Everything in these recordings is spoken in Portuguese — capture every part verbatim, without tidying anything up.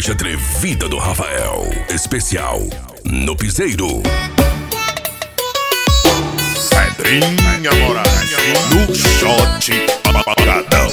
Cerveja Atrevida do Rafael. Especial no Piseiro. Pedrinha Moraes no shot pagadão.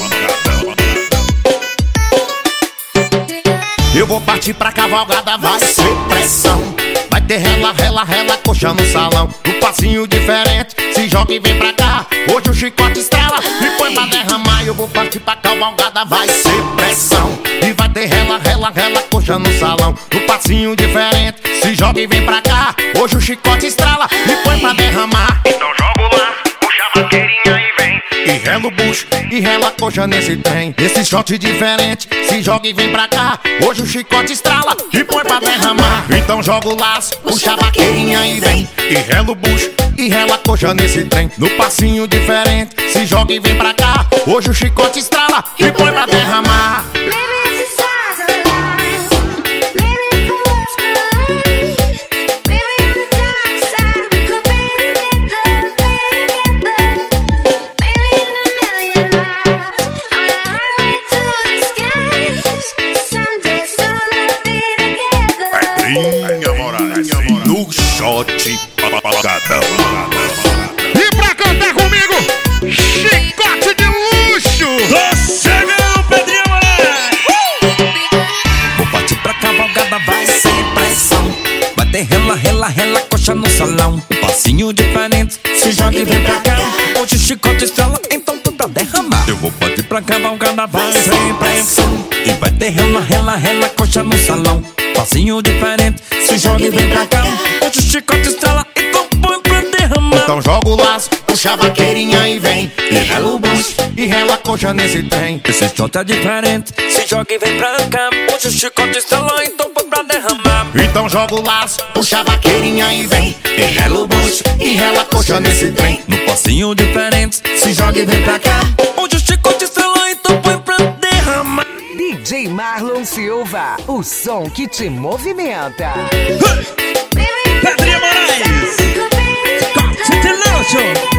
Eu vou partir pra cavalgada, vai ser pressão. Vai ter rela, rela, rela, coxa no salão. Um passinho diferente, se joga e vem pra cá. Hoje o chicote estrala e põe pra derramar. Eu vou partir pra cavalgada, vai ser pressão. E vai ter rela, rela, rela, coxa no salão. Um passinho diferente, se joga e vem pra cá. Hoje o chicote estrala e põe pra derramar. Então joga o laço, puxa a vaqueirinha e vem. E rela o bucho, e rela coxa nesse trem. Esse shot diferente, se joga e vem pra cá. Hoje o chicote estrala e põe pra derramar. Então joga o laço, puxa a vaqueirinha e vem. E rela o bucho, e rela coxa nesse trem. No passinho diferente, se joga e vem pra cá. Hoje o chicote estrala e põe pra derramar. Pedrinha Moraes no shot pagadão. E pra cantar comigo, chicote de luxo. Tô chegando, Pedrinha Moraes. uh! Vou partir pra cavalgada, vai sem pressão. Vai ter rela, rela, rela, coxa no salão. Um passinho diferente, se joga e vem pra cá. Hoje o chicote estrala, então tu pra derramar. Eu vou partir pra cavalgada, vai sem pressão. E vai ter rela, rela, rela, coxa no salão. Passinho diferente, se joga e vem pra cá. Hoje o chicote estrala, então põe pra derramar. Então joga o laço, puxa a vaqueirinha e vem. E rela o bucho, e rela a coxa nesse trem. Esse shot é diferente, se joga e vem pra cá. Hoje o chicote estrala, então põe pra derramar. Então joga o laço, puxa a vaqueirinha e vem. E rela o bucho, e rela a coxa nesse trem. No passinho diferente, se joga e vem pra cá. Hoje o chicote estrala, então põe pra derramar. D J Marlon Silva, o som que te movimenta. Pedrinha Moraes, corte de luxo.